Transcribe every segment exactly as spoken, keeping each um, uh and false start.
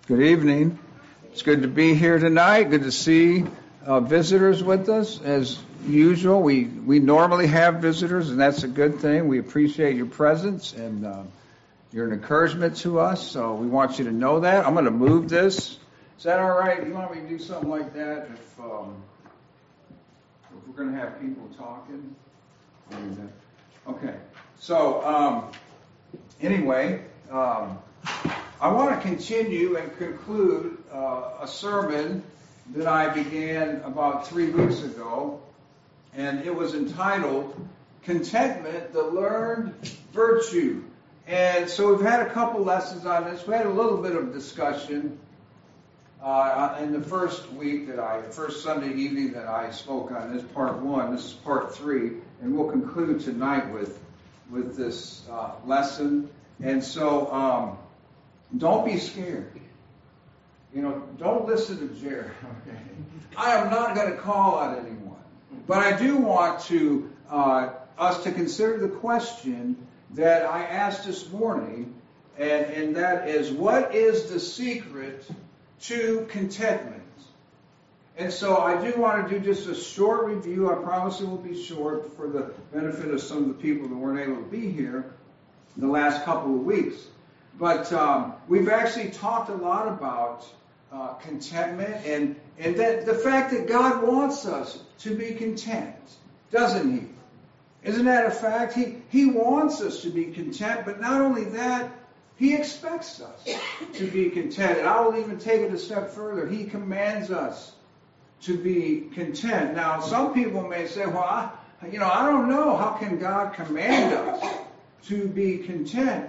Good evening. It's good to be here tonight. Good to see uh, visitors with us. As usual, we, we normally have visitors, and that's a good thing. We appreciate your presence, and uh, you're an encouragement to us, so we want you to know that. I'm going to move this. Is that all right? You want me to do something like that if, um, if we're going to have people talking? Okay. So, um, anyway, um, I want to continue and conclude uh, a sermon that I began about three weeks ago, and it was entitled Contentment, the Learned Virtue. And so we've had a couple lessons on this. We had a little bit of discussion uh, in the first week that I, first Sunday evening that I spoke on. This is part one. This is part three, and we'll conclude tonight with with this uh, lesson. And so, um, don't be scared. You know, don't listen to Jared. Okay? I am not going to call on anyone, but I do want to uh, us to consider the question that I asked this morning, and, and that is, what is the secret to contentment? And so I do want to do just a short review. I promise it will be short for the benefit of some of the people that weren't able to be here the last couple of weeks. But um, we've actually talked a lot about uh, contentment and, and that the fact that God wants us to be content, doesn't He? Isn't that a fact? He, he wants us to be content, but not only that, He expects us to be content. And I will even take it a step further. He commands us to be content. Now, some people may say, well, I, you know, I don't know. How can God command us to be content?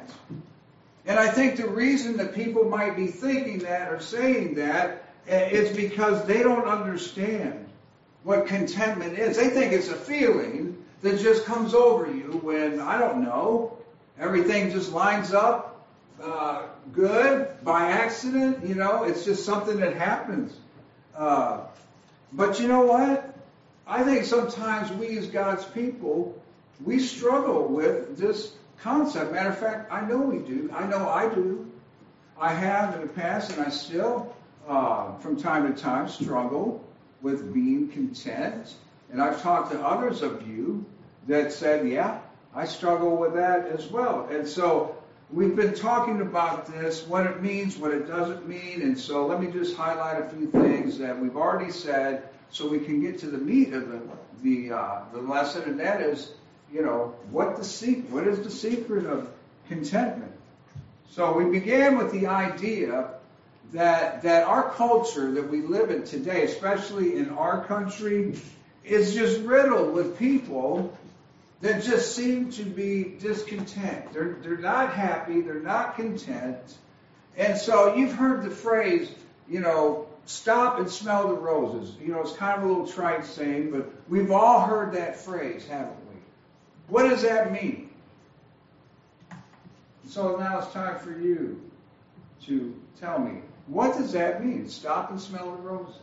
And I think the reason that people might be thinking that or saying that is because they don't understand what contentment is. They think it's a feeling that just comes over you when, I don't know, everything just lines up uh, good by accident. You know, it's just something that happens. Uh, but you know what? I think sometimes we as God's people, we struggle with this concept. Matter of fact, I know we do. I know I do. I have in the past, and I still, uh, from time to time, struggle with being content. And I've talked to others of you that said, yeah, I struggle with that as well. And so we've been talking about this, what it means, what it doesn't mean. And so let me just highlight a few things that we've already said so we can get to the meat of the, the, uh, the lesson, and that is, you know, what the secret, what is the secret of contentment? So we began with the idea that that our culture that we live in today, especially in our country, is just riddled with people that just seem to be discontent. They're they're not happy, they're not content. And so you've heard the phrase, you know, stop and smell the roses. You know, it's kind of a little trite saying, but we've all heard that phrase, haven't we? What does that mean? So now it's time for you to tell me, what does that mean? Stop and smell the roses.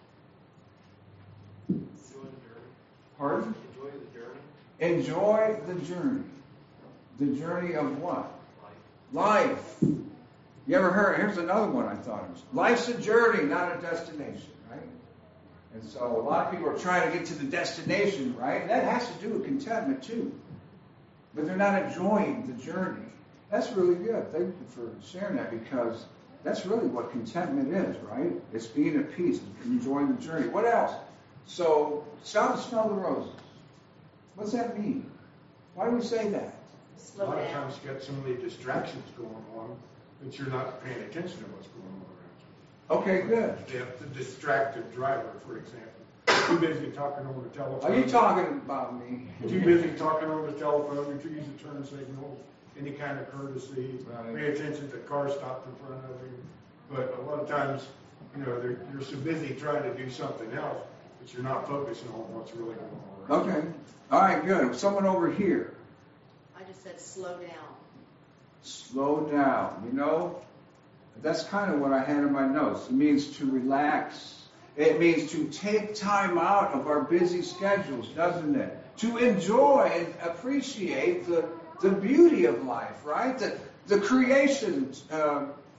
Enjoy the journey. Pardon? Enjoy the journey. Enjoy the journey. The journey of what? Life. Life. You ever heard? Here's another one I thought of. Life's a journey, not a destination, right? And so a lot of people are trying to get to the destination, right? And that has to do with contentment too. But they're not enjoying the journey. That's really good. Thank you for sharing that, because that's really what contentment is, right? It's being at peace, enjoying the journey. What else? So stop and smell the roses. What's that mean? Why do we say that? A lot of times you got so many distractions going on that you're not paying attention to what's going on around you. Okay, good. The, the distracted driver, for example. Too busy talking on the telephone. Are you talking about me? Too busy talking on the telephone. You're too used to turn signals, any kind of courtesy. Right. Pay attention to the car stopped in front of you. But a lot of times, you know, they're, you're so busy trying to do something else that you're not focusing on what's really going on around Okay. All right, good. Someone over here. I just said slow down. Slow down. You know, that's kind of what I had in my notes. It means to relax. It means to take time out of our busy schedules, doesn't it? To enjoy and appreciate the, the beauty of life, right? The, the creation uh,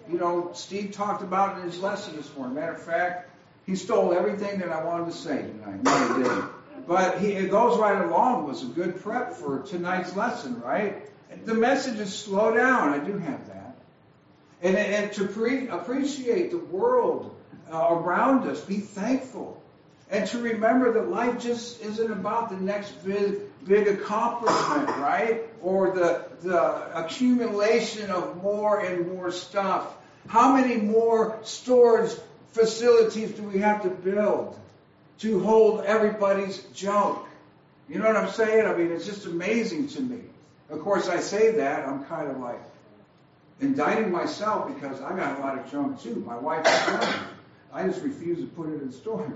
you know, Steve talked about in his lesson this morning. Matter of fact, he stole everything that I wanted to say tonight. No, he didn't. But he, it goes right along. It was a good prep for tonight's lesson, right? The message is slow down. I do have that. And, and to pre- appreciate the world uh, around us, be thankful. And to remember that life just isn't about the next big, big accomplishment, right? Or the, the accumulation of more and more stuff. How many more storage facilities do we have to build to hold everybody's junk? You know what I'm saying? I mean, it's just amazing to me. Of course, I say that, I'm kind of like indicting myself because I got a lot of junk too. My wife is telling me. I just refuse to put it in storage.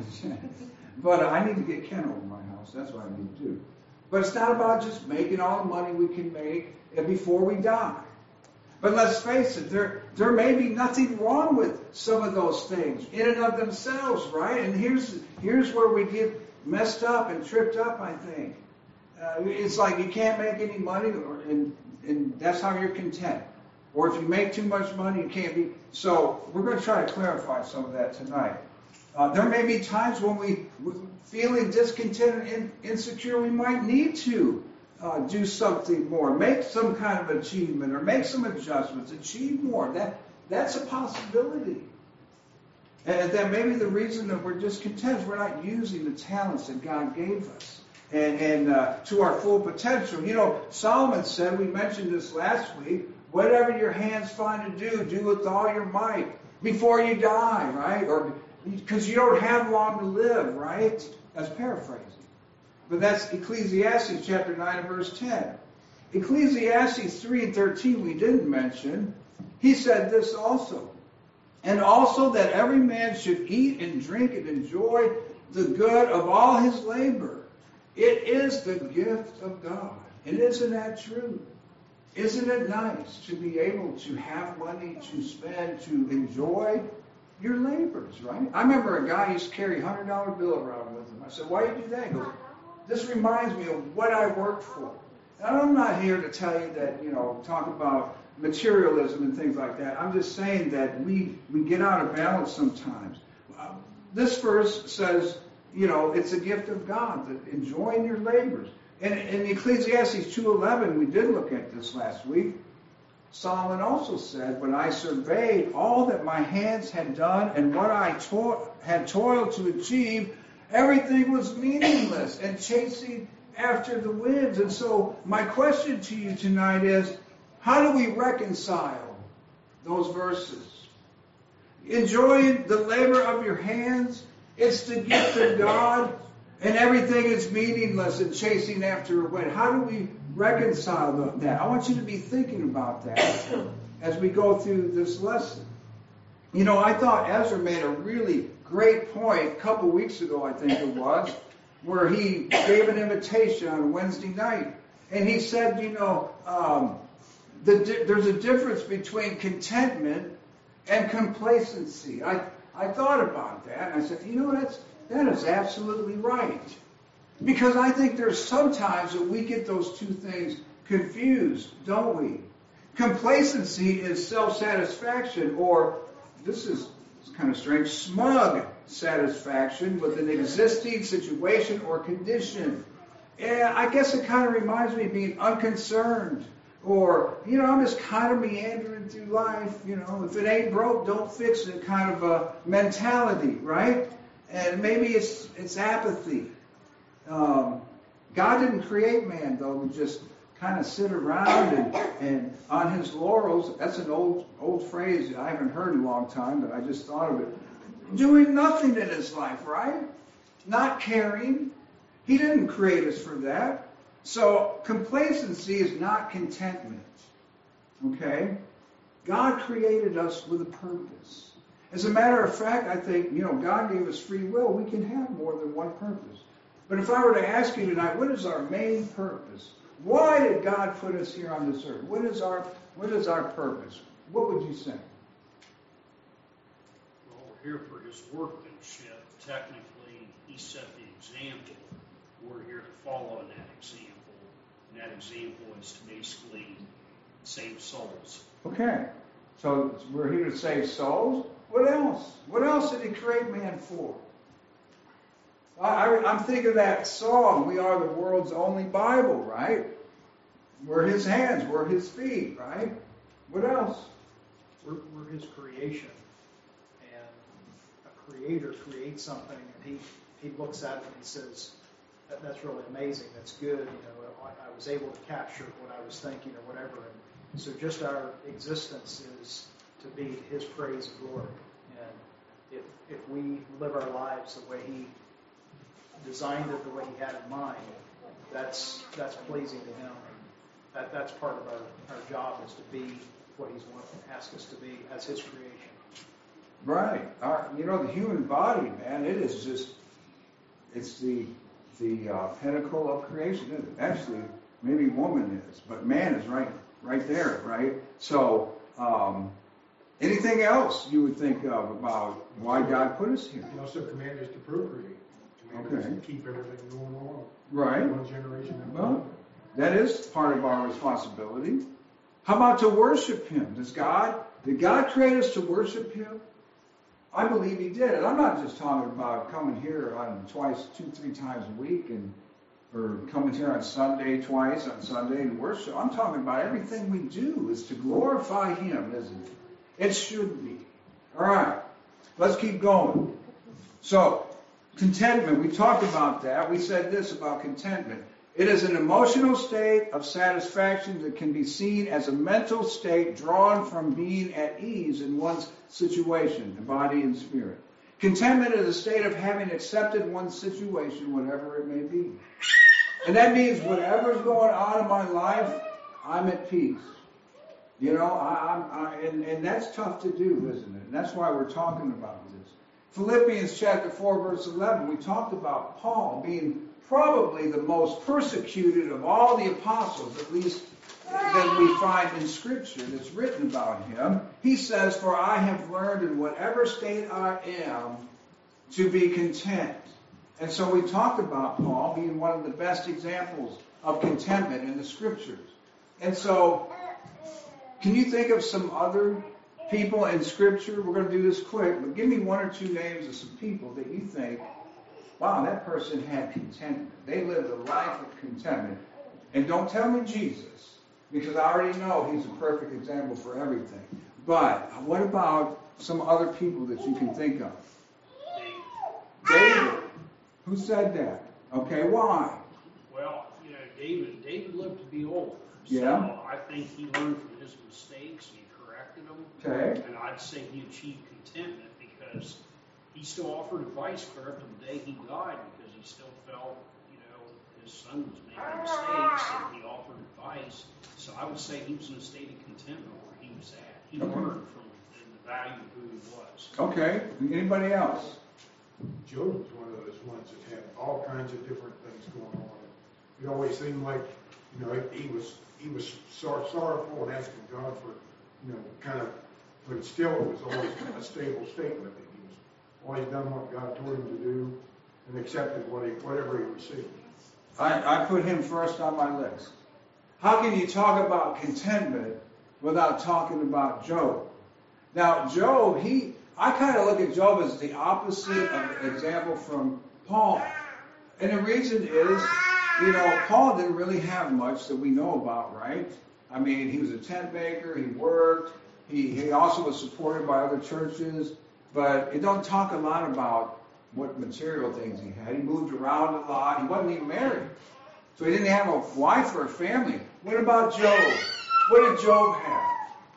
But I need to get Ken over my house. That's what I need to do. But it's not about just making all the money we can make before we die. But let's face it, there, there may be nothing wrong with some of those things in and of themselves, right? And here's, here's where we get messed up and tripped up, I think. Uh, it's like you can't make any money, or, and, and that's how you're content. Or if you make too much money, you can't be. So we're going to try to clarify some of that tonight. Uh, there may be times when we, feeling discontent and insecure, we might need to uh, do something more, make some kind of achievement, or make some adjustments, achieve more. That that's a possibility. And that maybe the reason that we're discontent is we're not using the talents that God gave us and, and uh, to our full potential. You know, Solomon said, we mentioned this last week, whatever your hands find to do, do with all your might before you die, right? Or because you don't have long to live, right? That's paraphrasing. But that's Ecclesiastes chapter nine and verse ten. Ecclesiastes three and thirteen we didn't mention. He said this also. And also that every man should eat and drink and enjoy the good of all his labor. It is the gift of God. And isn't that true? Isn't it nice to be able to have money to spend, to enjoy your labors, right? I remember a guy used to carry a one hundred dollar bill around with him. I said, why do you do that? He goes, this reminds me of what I worked for. And I'm not here to tell you that, you know, talk about materialism and things like that. I'm just saying that we, we get out of balance sometimes. Uh, this verse says, you know, it's a gift of God, that enjoying your labors. And in Ecclesiastes two eleven, we did look at this last week, Solomon also said, when I surveyed all that my hands had done and what I to- had toiled to achieve, everything was meaningless and chasing after the winds. And so my question to you tonight is, how do we reconcile those verses? Enjoying the labor of your hands, it's the gift of God, and everything is meaningless and chasing after a wind. How do we reconcile that? I want you to be thinking about that as we go through this lesson. You know, I thought Ezra made a really great point a couple weeks ago, I think it was, where he gave an invitation on Wednesday night. And he said, you know, um, the di- there's a difference between contentment and complacency. I, I thought about that, and I said, you know, that's that is absolutely right. Because I think there's sometimes that we get those two things confused, don't we? Complacency is self-satisfaction, or, this is kind of strange, smug satisfaction with an existing situation or condition. And I guess it kind of reminds me of being unconcerned, or, you know, I'm just kind of meandering through life, you know, if it ain't broke, don't fix it kind of a mentality, right? And maybe it's it's apathy. Um, God didn't create man, though, to just kind of sit around and, and on his laurels. That's an old old phrase I haven't heard in a long time, but I just thought of it. Doing nothing in his life, right? Not caring. He didn't create us for that. So complacency is not contentment. Okay? God created us with a purpose. As a matter of fact, I think, you know, God gave us free will. We can have more than one purpose. But if I were to ask you tonight, what is our main purpose? Why did God put us here on this earth? What is our what is our purpose? What would you say? Well, we're here for his workmanship. Technically, he set the example. We're here to follow in that example. And that example is to basically save souls. Okay. So we're here to save souls. What else? What else did he create man for? I, I, I'm thinking of that song, "We Are the World's Only Bible," right? We're his hands, we're his feet, right? What else? We're, we're his creation. And a creator creates something, and he, he looks at it and he says, that, that's really amazing, that's good. You know, I, I was able to capture what I was thinking or whatever. And so just our existence is to be his praise and glory. And if, if we live our lives the way he designed it, the way he had in mind, that's, that's pleasing to him. That, that's part of our, our job, is to be what he's want, asked us to be as his creation. Right. Our, you know, the human body, man, it is just, it's the the uh, pinnacle of creation, isn't it? Actually, maybe woman is, but man is right right there, right? So, um, anything else you would think of about why God put us here? He also commanded us to procreate. Commanded us Okay. to keep everything going on. Right. One generation at a Well, time. that is part of our responsibility. How about to worship him? Does God, did God create us to worship him? I believe he did. And I'm not just talking about coming here on twice, two, three times a week, and or coming here on Sunday twice on Sunday and worship. I'm talking about everything we do is to glorify him, isn't it? It should be. All right. Let's keep going. So, contentment. We talked about that. We said this about contentment. It is an emotional state of satisfaction that can be seen as a mental state drawn from being at ease in one's situation, body and spirit. Contentment is a state of having accepted one's situation, whatever it may be. And that means whatever's going on in my life, I'm at peace. You know, I, I'm, I, and, and that's tough to do, isn't it? And that's why we're talking about this. Philippians chapter four, verse eleven, we talked about Paul being probably the most persecuted of all the apostles, at least that we find in Scripture that's written about him. He says, "For I have learned in whatever state I am to be content." And so we talked about Paul being one of the best examples of contentment in the Scriptures. And so, can you think of some other people in Scripture? We're going to do this quick, but give me one or two names of some people that you think, wow, that person had contentment. They lived a life of contentment. And don't tell me Jesus, because I already know he's a perfect example for everything. But what about some other people that you can think of? David. Who said that? Okay, why? Well, you know, David, David lived to be older. Yeah. So I think he learned from his mistakes and he corrected them. Okay. And I'd say he achieved contentment because he still offered advice clear up to the day he died, because he still felt, you know, his son was making mistakes and he offered advice. So I would say he was in a state of contentment where he was at. He Okay. learned from the value of who he was. Okay. Anybody else? Job was one of those ones that had all kinds of different things going on. It always seemed like, you know, he was he was sor- sorrowful and asking God for, you know, kind of, but still it was always a stable state with him. He was always done what God told him to do and accepted what he, whatever he received. I, I put him first on my list. How can you talk about contentment without talking about Job? Now, Job, he, I kind of look at Job as the opposite of an example from Paul. And the reason is, you know, Paul didn't really have much that we know about, right? I mean, he was a tent maker, he worked, he, he also was supported by other churches, but it don't talk a lot about what material things he had. He moved around a lot, he wasn't even married. So he didn't have a wife or a family. What about Job? What did Job have?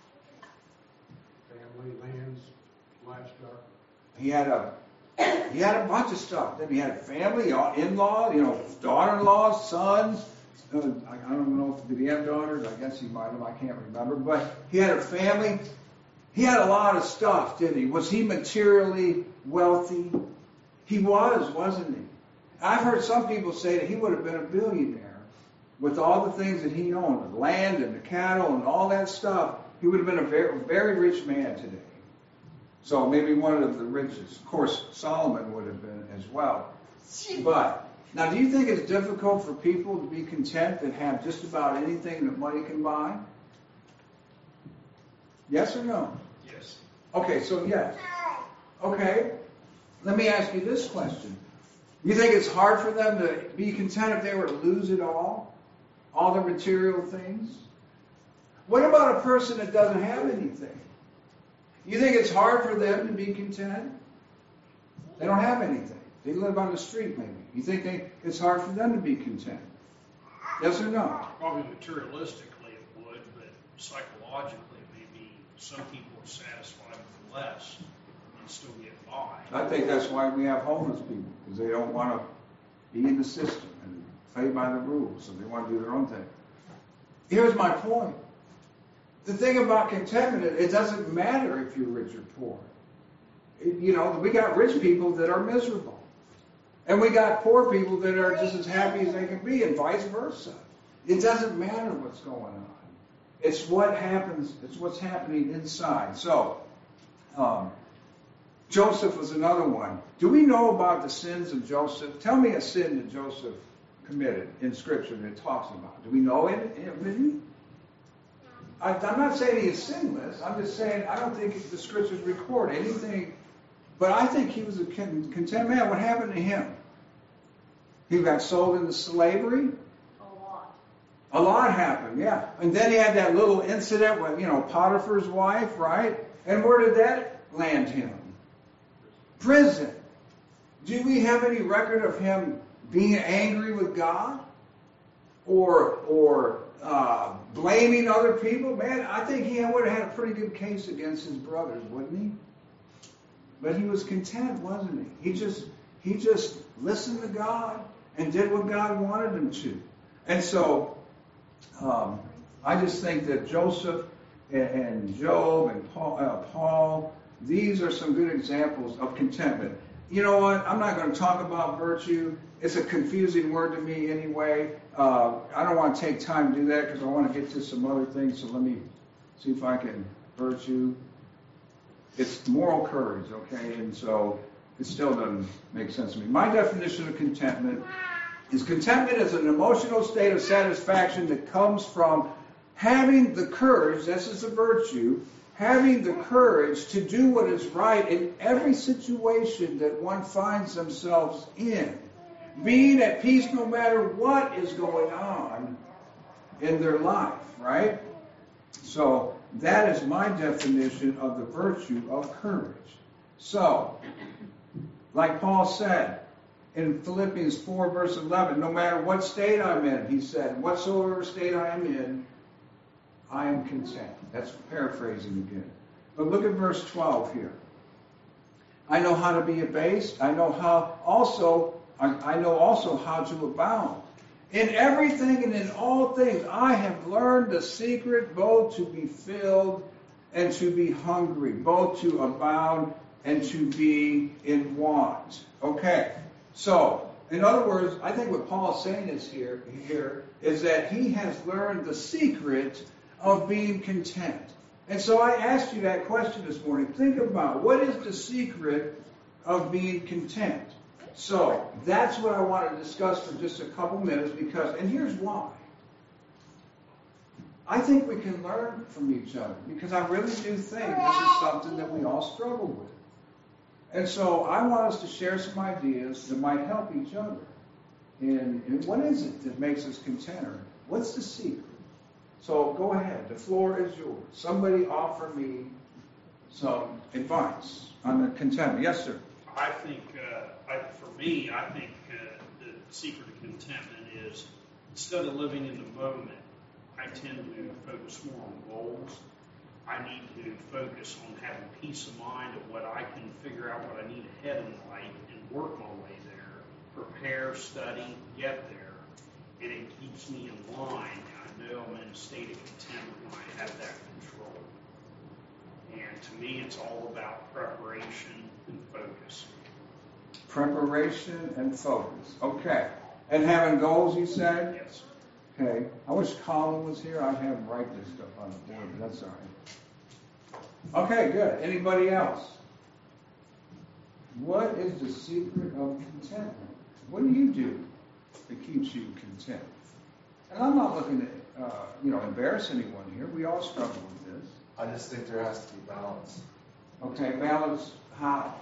Family, lands, livestock. He had a he had a bunch of stuff. Then he had a family, in-law, you know, daughter-in-laws, sons. Uh, I, I don't know if did he have daughters. I guess he might have. I can't remember. But he had a family. He had a lot of stuff, didn't he? Was he materially wealthy? He was, wasn't he? I've heard some people say that he would have been a billionaire with all the things that he owned, the land and the cattle and all that stuff. He would have been a very, very rich man today. So maybe one of the richest. Of course, Solomon would have been as well. But now, do you think it's difficult for people to be content that have just about anything that money can buy? Yes or no? Yes. Okay, so yes. Okay, let me ask you this question. You think it's hard for them to be content if they were to lose it all? All the material things? What about a person that doesn't have anything? You think it's hard for them to be content? They don't have anything. They live on the street maybe. You think they, it's hard for them to be content? Yes or no? Probably materialistically it would, but psychologically maybe some people are satisfied with less and still get by. I think that's why we have homeless people, because they don't want to be in the system and play by the rules, so they want to do their own thing. Here's my point. The thing about contentment, it doesn't matter if you're rich or poor. It, you know, we got rich people that are miserable. And we got poor people that are just as happy as they can be, and vice versa. It doesn't matter what's going on. It's what happens, it's what's happening inside. So, um, Joseph was another one. Do we know about the sins of Joseph? Tell me a sin that Joseph committed in Scripture that it talks about. Do we know it? Any? I, I'm not saying he is sinless. I'm just saying I don't think the Scriptures record anything. But I think he was a content man. What happened to him? He got sold into slavery. A lot. A lot happened, yeah. And then he had that little incident with, you know, Potiphar's wife, right? And where did that land him? Prison. Do we have any record of him being angry with God? Or, or uh, blaming other people? Man, I think he would have had a pretty good case against his brothers, wouldn't he? But he was content, wasn't he? He just he just listened to God and did what God wanted him to. And so um, I just think that Joseph and, and Job and Paul, uh, Paul, these are some good examples of contentment. You know what? I'm not going to talk about virtue. It's a confusing word to me anyway. Uh, I don't want to take time to do that because I want to get to some other things. So let me see if I can virtue. It's moral courage, okay? And so it still doesn't make sense to me. My definition of contentment is contentment is an emotional state of satisfaction that comes from having the courage, this is a virtue, having the courage to do what is right in every situation that one finds themselves in. Being at peace no matter what is going on in their life, right? So that is my definition of the virtue of courage. So, like Paul said in Philippians four verse eleven, no matter what state I'm in, he said, whatsoever state I am in, I am content. That's paraphrasing again. But look at verse twelve here. I know how to be abased. I know how also, I know also how to abound. In everything and in all things, I have learned the secret both to be filled and to be hungry, both to abound and to be in want. Okay, so in other words, I think what Paul's saying is here, here is that he has learned the secret of being content. And so I asked you that question this morning. Think about what is the secret of being content? So that's what I want to discuss for just a couple minutes because, and here's why. I think we can learn from each other because I really do think this is something that we all struggle with. And so I want us to share some ideas that might help each other. And, and what is it that makes us content? Or what's the secret? So go ahead. The floor is yours. Somebody offer me some advice on the contentment. Yes, sir. I think, uh, I, for me, I think uh, the secret of contentment is instead of living in the moment, I tend to focus more on goals. I need to focus on having peace of mind of what I can figure out what I need ahead in life and work my way there, prepare, study, get there. And it keeps me in line. And I know I'm in a state of contentment when I have that control. And to me, it's all about preparation and focus. Preparation and focus. Okay. And having goals, you said? Yes. Okay. I wish Colin was here. I'd have him write this stuff on the board, but that's all right. Okay, good. Anybody else? What is the secret of contentment? What do you do that keeps you content? And I'm not looking to, uh, you know, embarrass anyone here. We all struggle with this. I just think there has to be balance. Okay, balance how?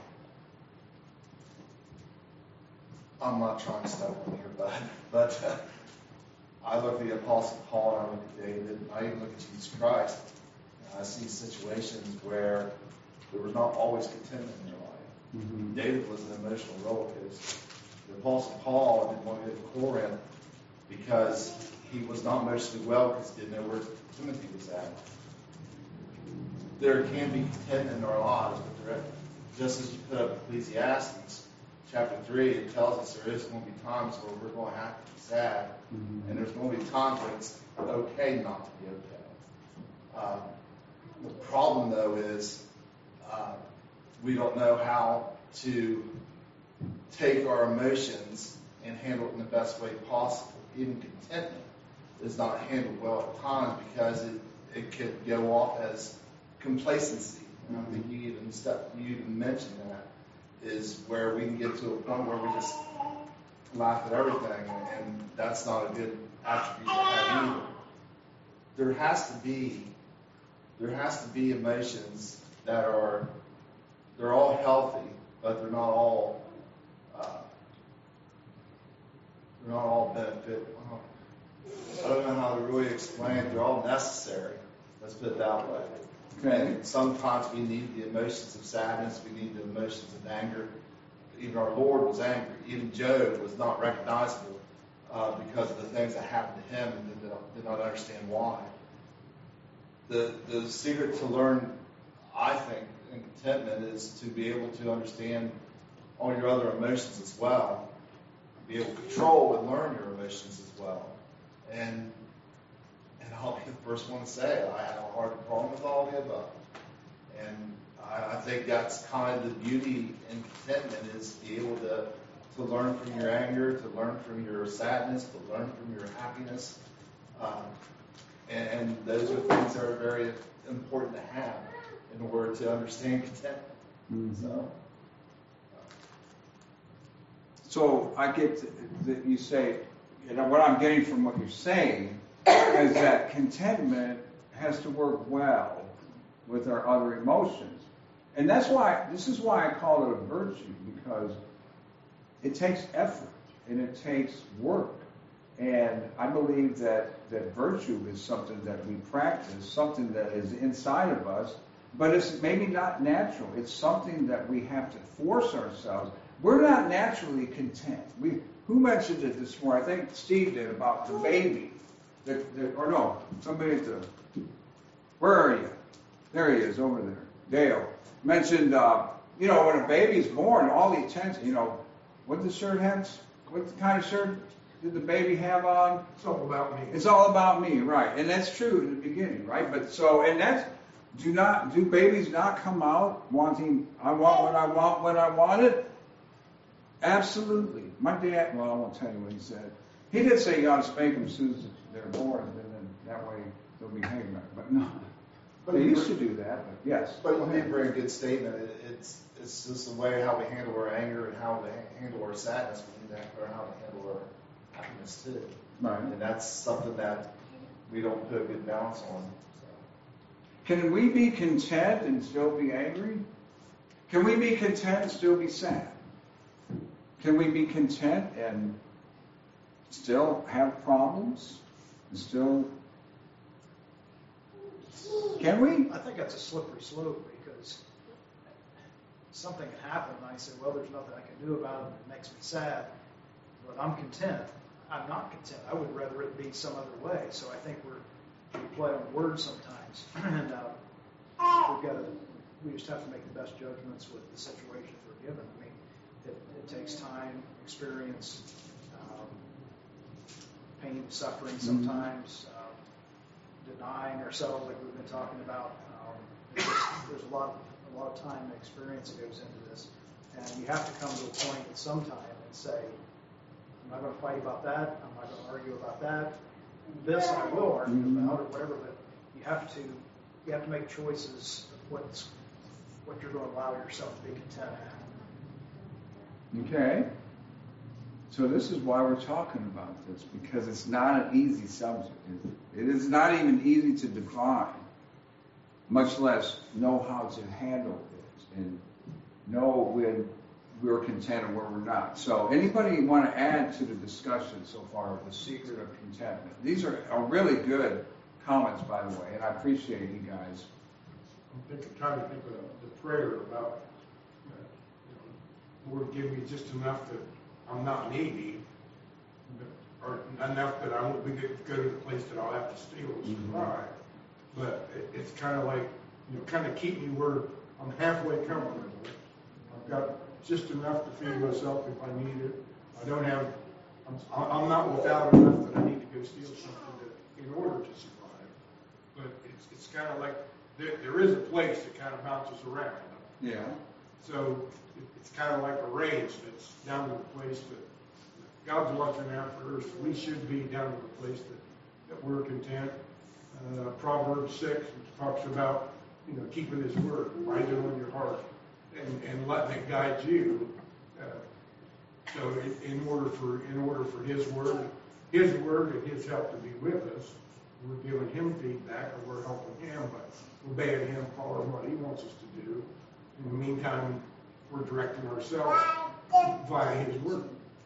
I'm not trying to step on here, but, but uh, I look at the Apostle Paul, and I look at David, and I even look at Jesus Christ, and I see situations where there was not always contentment in their life. Mm-hmm. David was an emotional roller coaster. The Apostle Paul didn't want to go to Corinth because he was not emotionally well because he didn't know where Timothy was at. There can be contentment in our lives, but there, just as you put up Ecclesiastes chapter three, it tells us there is going to be times where we're going to have to be sad, mm-hmm. and there's going to be times when it's okay not to be okay. Uh, the problem, though, is uh, we don't know how to take our emotions and handle it in the best way possible. Even contentment is not handled well at times because it, it could go off as complacency. And I think you even step, you even mentioned that is where we can get to a point where we just laugh at everything, and, and that's not a good attribute to have either. There has to be there has to be emotions that are they're all healthy, but they're not all uh, they're not all benefit. I don't know how to really explain it. They're all necessary. Let's put it that way. Okay. And sometimes we need the emotions of sadness. We need the emotions of anger. Even our Lord was angry. Even Job was not recognizable uh, because of the things that happened to him and did not, did not understand why. The the secret to learn, I think, in contentment is to be able to understand all your other emotions as well. Be able to control and learn your emotions as well. And and I'll be the first one to say I have a hard problem with all the above. And I, I think that's kind of the beauty in contentment is to be able to, to learn from your anger, to learn from your sadness, to learn from your happiness. Um, and, and those are things that are very important to have in order to understand contentment. Mm-hmm. So, so I get that you say, you know, what I'm getting from what you're saying is that contentment has to work well with our other emotions. And that's why, this is why I call it a virtue, because it takes effort and it takes work. And I believe that, that virtue is something that we practice, something that is inside of us, but it's maybe not natural. It's something that we have to force ourselves. We're not naturally content. We, who mentioned it this morning? I think Steve did, about the baby. The, the, or no, somebody at the, where are you? There he is, over there. Dale mentioned, uh, you know, when a baby is born, all the attention, you know, what the shirt has, what kind of shirt did the baby have on? It's all about me. It's all about me, right? And that's true in the beginning, right? But so, and that's, do not, do babies not come out wanting, I want what I want when I want it? Absolutely. My dad, well, I won't tell you what he said. He did say you ought to spank them as soon as they're born, and then that way they'll behave better. But no, but they used to do that. But yes. But you did bring a good statement. It, it's it's just the way how we handle our anger and how we handle our sadness. We need to learn how to handle our happiness too. Right. And that's something that we don't put a good balance on. So. Can we be content and still be angry? Can we be content and still be sad? Can we be content and still have problems? And still, can we? I think that's a slippery slope because something can happen and I say, well, there's nothing I can do about it. It makes me sad, but I'm content. I'm not content. I would rather it be some other way. So I think we're we play on words sometimes, and uh, we've got to. We just have to make the best judgments with the situations we're given. I mean, it, it takes time, experience, um, pain, suffering sometimes, mm-hmm. um, denying ourselves, like we've been talking about. Um, there's, there's a lot, of, a lot of time and experience that goes into this, and you have to come to a point at some time and say, I'm not going to fight about that. I'm not going to argue about that. This I will argue mm-hmm. about or whatever, but you have to you have to make choices of what's what you're going to allow yourself to be content at. Okay. So this is why we're talking about this, because it's not an easy subject. It is not even easy to define. much less know how to handle this and know when we're content and when we're not. So anybody want to add to the discussion so far of the secret of contentment? These are, are really good comments, by the way, and I appreciate you guys. I'm thinking, trying to think of the prayer about, uh, you know, Lord, give me just enough that I'm not needy, but, or enough that I won't be good, go to the place that I'll have to steal and survive. Mm-hmm. But it, it's kind of like, you know, kind of keep me where I'm halfway comfortable. I've got just enough to feed myself if I need it. I don't have, I'm, I'm not without enough that I need to go steal something that, in order to survive. But it's, it's kind of like, there, there is a place that kind of bounces around. Yeah. So it, it's kind of like a range that's down to the place that God's watching out for us. We should be down to the place that, that we're content. Uh, Proverbs six, which talks about, you know, keeping His word, write it on your heart, and, and letting it guide you. Uh, so in, in order for in order for His word, His word and His help to be with us, we're giving Him feedback, or we're helping Him by obeying Him, following what He wants us to do. In the meantime, we're directing ourselves via His word.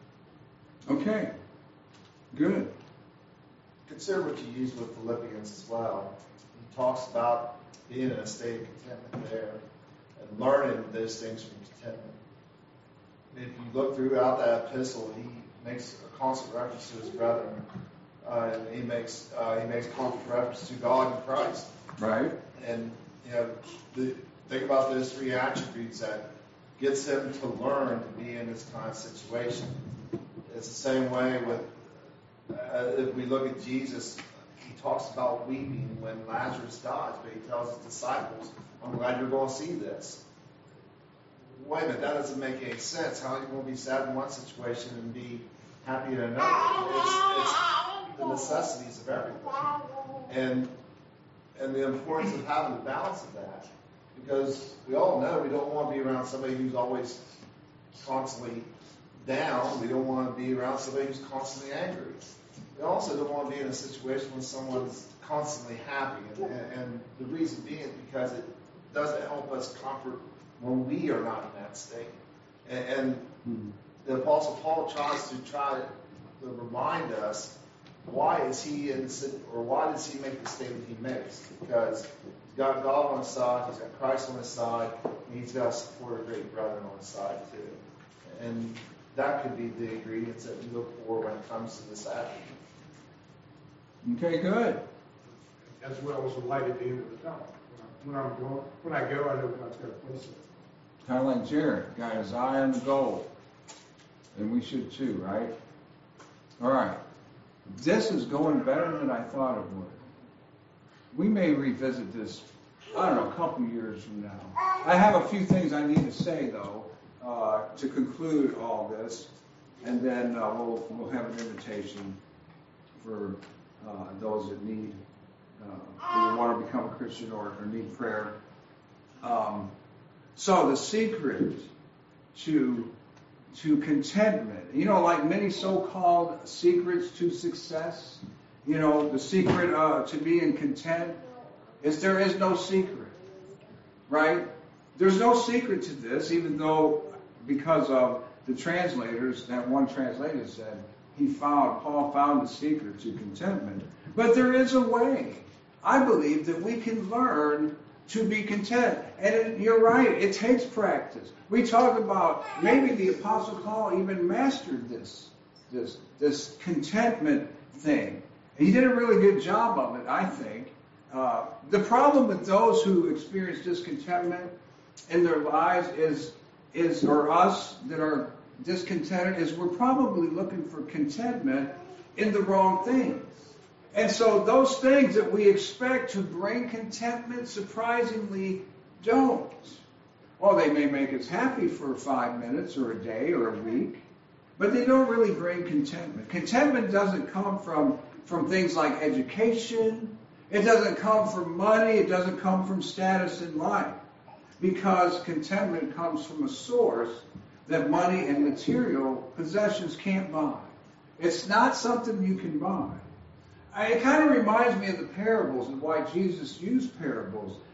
Okay. Good. Consider what you use with Philippians as well. He talks about being in a state of contentment there and learning those things from contentment. If you look throughout that epistle, he makes a constant reference to his brethren. Uh, and he makes uh, he makes constant reference to God and Christ. Right. And you know, the, think about those three attributes that gets him to learn to be in this kind of situation. It's the same way with uh, if we look at Jesus. He talks about weeping when Lazarus dies, but he tells his disciples, "I'm glad you're going to see this." Wait a minute, that doesn't make any sense. How are you going to be sad in one situation and be happy in another? It's, it's the necessities of everything, and and the importance of having the balance of that, because we all know we don't want to be around somebody who's always constantly down. We don't want to be around somebody who's constantly angry. We also don't want to be in a situation when someone's constantly happy, and, and the reason being is because it doesn't help us comfort when we are not in that state. And, and mm-hmm. the Apostle Paul tries to try to remind us, why is he in, or why does he make the statement he makes? Because he's got God on his side, he's got Christ on his side, and he's got support of great brethren on his side too. And that could be the ingredients that we look for when it comes to this attribute. Okay, good. As well as the light at the end of the tunnel. When I'm going, when I go, I know God's got a place in it. Kind of like Jared, got his eye on the goal. And we should too, right? All right. This is going better than I thought it would. We may revisit this, I don't know, a couple years from now. I have a few things I need to say, though, uh, to conclude all this. And then uh, we'll, we'll have an invitation for uh, those that need, uh, who want to become a Christian or, or need prayer. Um, so the secret to to contentment, you know, like many so-called secrets to success, you know, the secret uh, to being content is there is no secret, right? There's no secret to this, even though because of the translators, that one translator said he found, Paul found the secret to contentment. But there is a way, I believe, that we can learn to be content. And it, you're right, it takes practice. We talk about, maybe the Apostle Paul even mastered this, this, this contentment thing. And he did a really good job of it, I think. Uh, the problem with those who experience discontentment in their lives is, is, or us that are discontented, is we're probably looking for contentment in the wrong things. And so those things that we expect to bring contentment surprisingly don't. Well, they may make us happy for five minutes or a day or a week, but they don't really bring contentment. Contentment doesn't come from, from things like education. It doesn't come from money. It doesn't come from status in life. Because contentment comes from a source that money and material possessions can't buy. It's not something you can buy. It kind of reminds me of the parables and why Jesus used parables.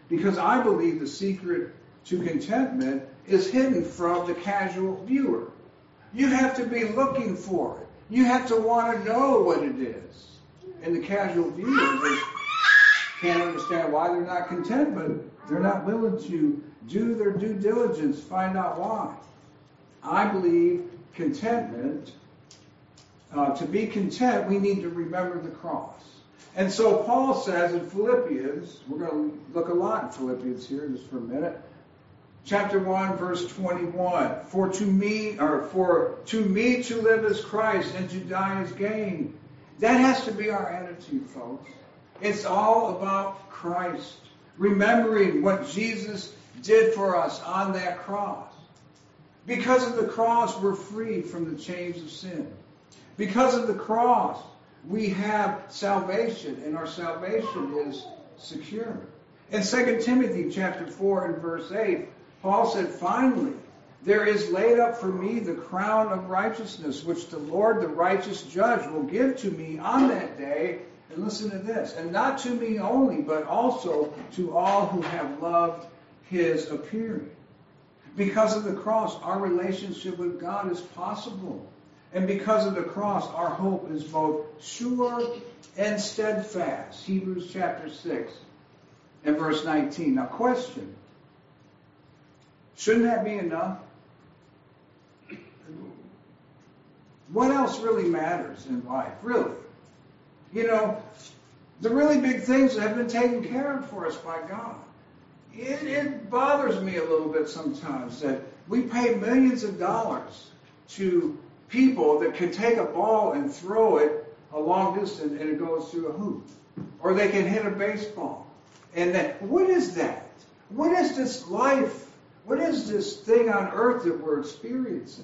Because I believe the secret to contentment is hidden from the casual viewer. You have to be looking for it. You have to want to know what it is. And the casual viewer just can't understand why they're not content, but they're not willing to do their due diligence, find out why. I believe contentment, uh, to be content, we need to remember the cross. And so Paul says in Philippians, we're going to look a lot in Philippians here just for a minute. Chapter one, verse twenty-one. For to me, or for to me to live is Christ and to die is gain. That has to be our attitude, folks. It's all about Christ. Remembering what Jesus did for us on that cross. Because of the cross, we're free from the chains of sin. Because of the cross, we have salvation, and our salvation is secure. In Second Timothy chapter four and verse eight, Paul said, finally, there is laid up for me the crown of righteousness, which the Lord, the righteous judge, will give to me on that day. And listen to this, and not to me only, but also to all who have loved his appearing. Because of the cross, our relationship with God is possible. And because of the cross, our hope is both sure and steadfast. Hebrews chapter six and verse nineteen. Now, question. Shouldn't that be enough? What else really matters in life? Really? You know, the really big things have been taken care of for us by God. It, it bothers me a little bit sometimes that we pay millions of dollars to people that can take a ball and throw it a long distance and it goes through a hoop. Or they can hit a baseball. And then, what is that? What is this life? What is this thing on earth that we're experiencing?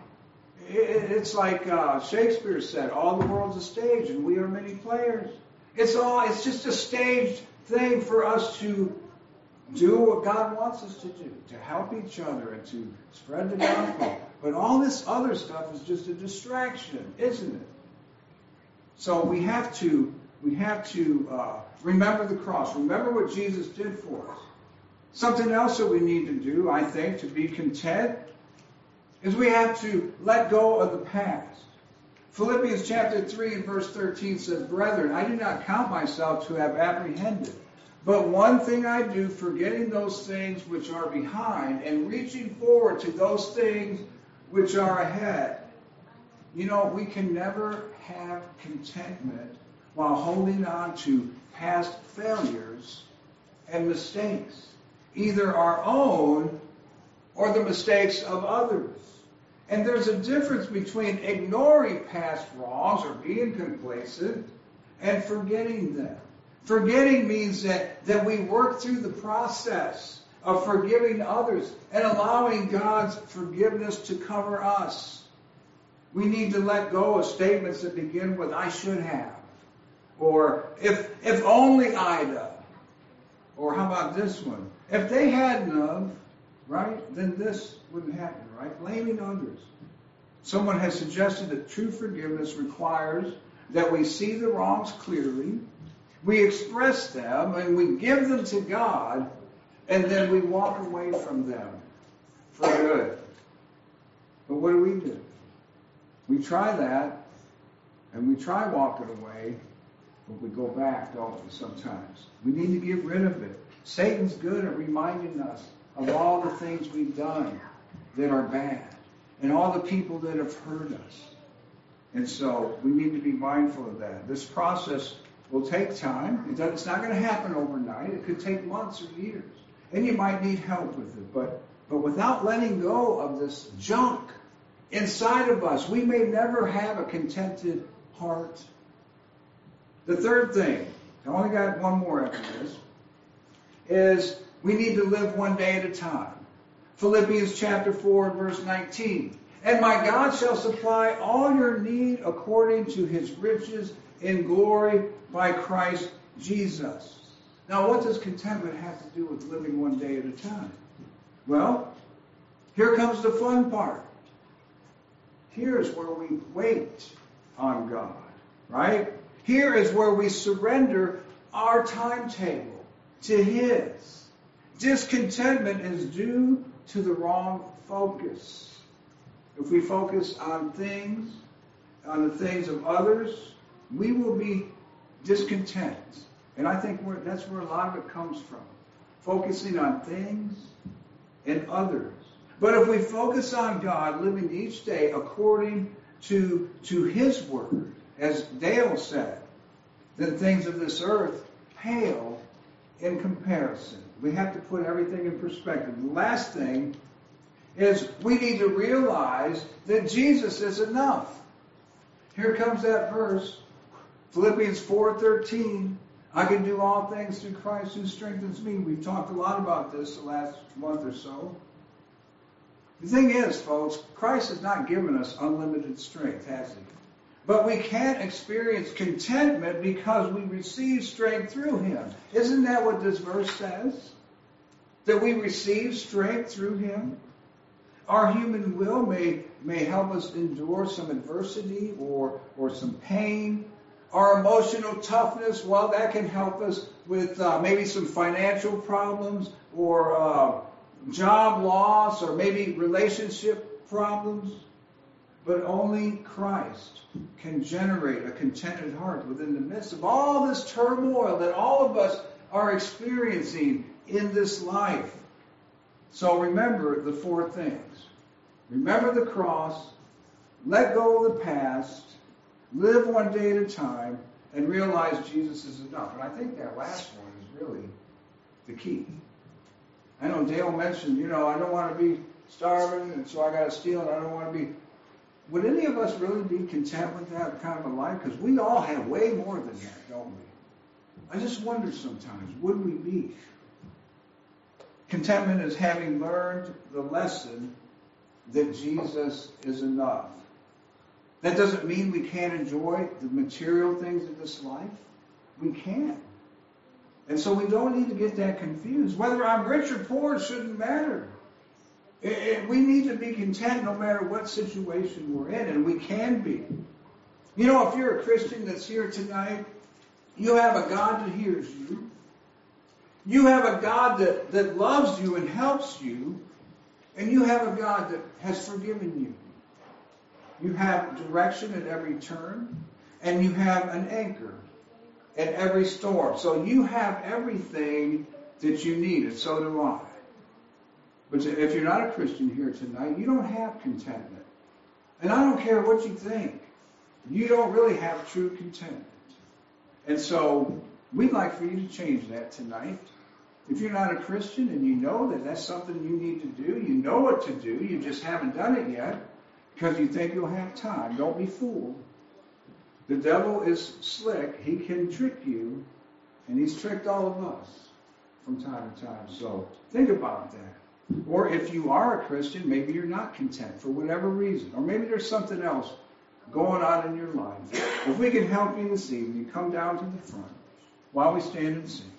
It, it's like uh, Shakespeare said, all the world's a stage and we are many players. It's all, it's just a staged thing for us to do what God wants us to do, to help each other and to spread the gospel. But all this other stuff is just a distraction, isn't it? So we have to we have to uh, remember the cross. Remember what Jesus did for us. Something else that we need to do, I think, to be content, is we have to let go of the past. Philippians chapter three and verse thirteen says, Brethren, I do not count myself to have apprehended. But one thing I do, forgetting those things which are behind and reaching forward to those things which are ahead. You know, we can never have contentment while holding on to past failures and mistakes, either our own or the mistakes of others. And there's a difference between ignoring past wrongs or being complacent and forgetting them. Forgetting means that, that we work through the process of forgiving others and allowing God's forgiveness to cover us. We need to let go of statements that begin with, I should have. Or, if if only I'd have. Or how about this one? If they hadn't have, right, then this wouldn't happen, right? Blaming others. Someone has suggested that true forgiveness requires that we see the wrongs clearly, we express them, and we give them to God, and then we walk away from them for good. But what do we do? We try that, and we try walking away, but we go back, don't we, sometimes? We need to get rid of it. Satan's good at reminding us of all the things we've done that are bad, and all the people that have hurt us. And so we need to be mindful of that. This process will take time. It's not going to happen overnight. It could take months or years. And you might need help with it. But, but without letting go of this junk inside of us, we may never have a contented heart. The third thing, I only got one more after this, is we need to live one day at a time. Philippians chapter four and verse nineteen. And my God shall supply all your need according to his riches in glory by Christ Jesus. Now, what does contentment have to do with living one day at a time? Well, here comes the fun part. Here's where we wait on God, right? Here is where we surrender our timetable to his. Discontentment is due to the wrong focus. If we focus on things, on the things of others, we will be discontent. And I think we're, that's where a lot of it comes from. Focusing on things and others. But if we focus on God, living each day according to, to His Word, as Dale said, then things of this earth pale in comparison. We have to put everything in perspective. The last thing is we need to realize that Jesus is enough. Here comes that verse, Philippians four thirteen. I can do all things through Christ who strengthens me. We've talked a lot about this the last month or so. The thing is, folks, Christ has not given us unlimited strength, has He? But we can't experience contentment because we receive strength through Him. Isn't that what this verse says? That we receive strength through Him? Our human will may, may help us endure some adversity or, or some pain. Our emotional toughness, well, that can help us with uh, maybe some financial problems or uh, job loss or maybe relationship problems. But only Christ can generate a contented heart within the midst of all this turmoil that all of us are experiencing in this life. So remember the four things. Remember the cross, let go of the past, live one day at a time, and realize Jesus is enough. And I think that last one is really the key. I know Dale mentioned, you know, I don't want to be starving, and so I got to steal, and I don't want to be... Would any of us really be content with that kind of a life? Because we all have way more than that, don't we? I just wonder sometimes, would we be? Contentment is having learned the lesson that Jesus is enough. That doesn't mean we can't enjoy the material things of this life. We can. And so we don't need to get that confused. Whether I'm rich or poor shouldn't matter. It, it, we need to be content no matter what situation we're in, and we can be. You know, if you're a Christian that's here tonight, you have a God that hears you. You have a God that, that loves you and helps you. And you have a God that has forgiven you. You have direction at every turn. And you have an anchor at every storm. So you have everything that you need, and so do I. But if you're not a Christian here tonight, you don't have contentment. And I don't care what you think. You don't really have true contentment. And so we'd like for you to change that tonight. If you're not a Christian and you know that that's something you need to do, you know what to do, you just haven't done it yet because you think you'll have time. Don't be fooled. The devil is slick. He can trick you, and he's tricked all of us from time to time. So think about that. Or if you are a Christian, maybe you're not content for whatever reason. Or maybe there's something else going on in your life. If we can help you this evening, come down to the front while we stand and sing.